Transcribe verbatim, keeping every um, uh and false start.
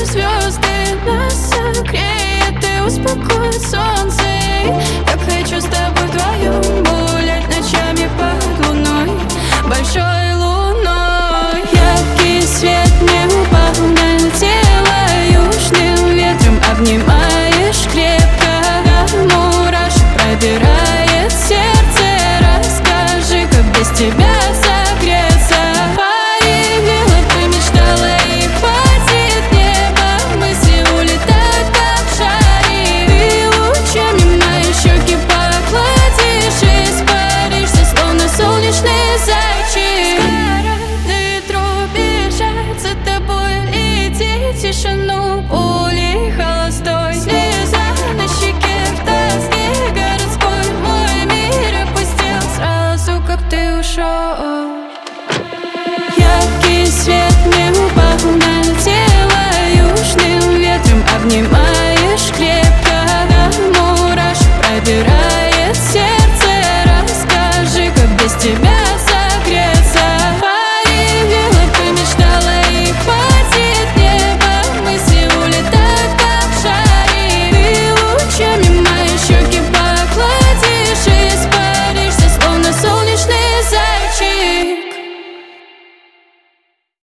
звезды нас согреет и успокоит солнце. Так хочу с тобой вдвоем гулять ночами под луной, большой луной. Яркий свет не упал на тело, южным ветром обнимаешь крепко, мурашек пробирает сердце. Расскажи, как без тебя согреться. Парила бы, мечтала, и хватит неба. Мысли улетают, как шари. Ты лучами мои щеки погладишь и испаришься, словно солнечный зайчик. Скоростные трубы бежать за тобой, лететь в тишину пулей холостой. Слеза на щеке в тоске городской. Мой мир опустел сразу, как ты ушел. Яркий свет не упал на тело, южным ветром обнимает